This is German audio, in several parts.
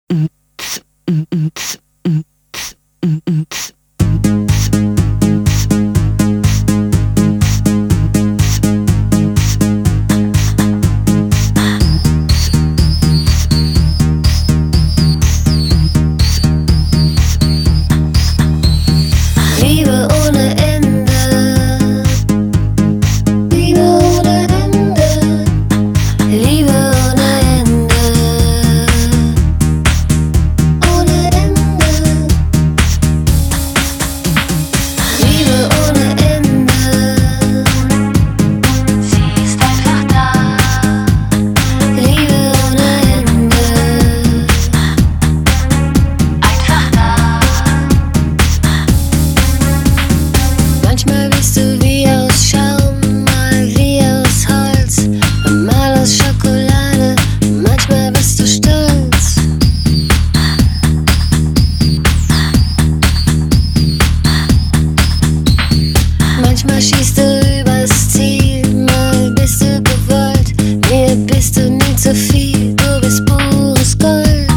Liebe ohne Ende, Liebe ohne Ende, Liebe ohne Ende, ohne Ende, Liebe ohne Ende. Sie ist einfach da, Liebe ohne Ende, einfach da. Manchmal bist du wie aus Schaum, mal wie aus Holz und mal aus Schokolade. Manchmal bist du stolz. Manchmal schießt du übers Ziel, mal bist du gewollt. Mir bist du nie zu viel, du bist pures Gold.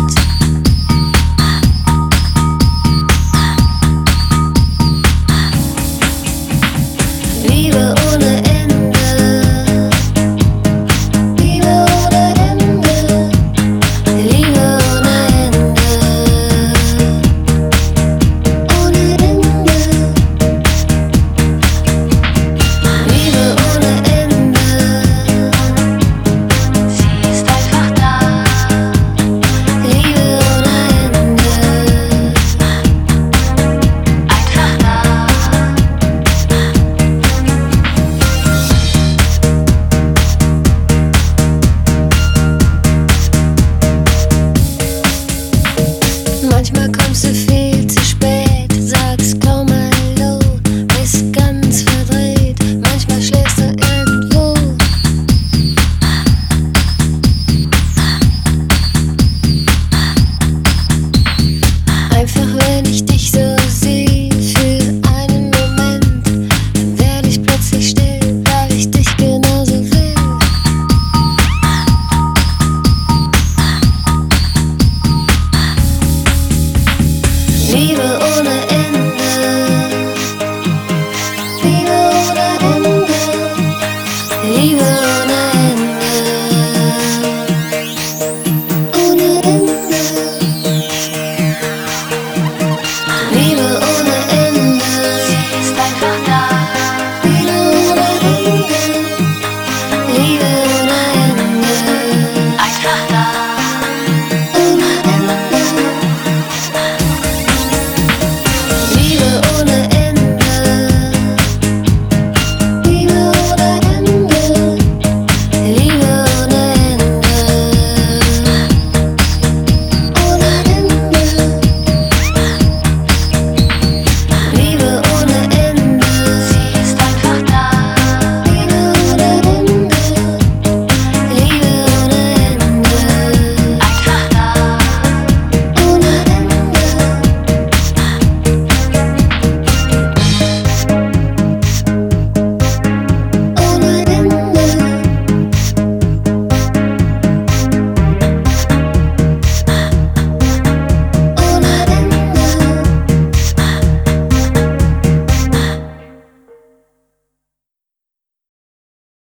Liebe ohne Ende, Liebe ohne Ende, Liebe ohne Ende, ohne Ende, Liebe ohne Ende. Sie ist einfach da, Liebe ohne Ende, einfach da. Manchmal kommst du viel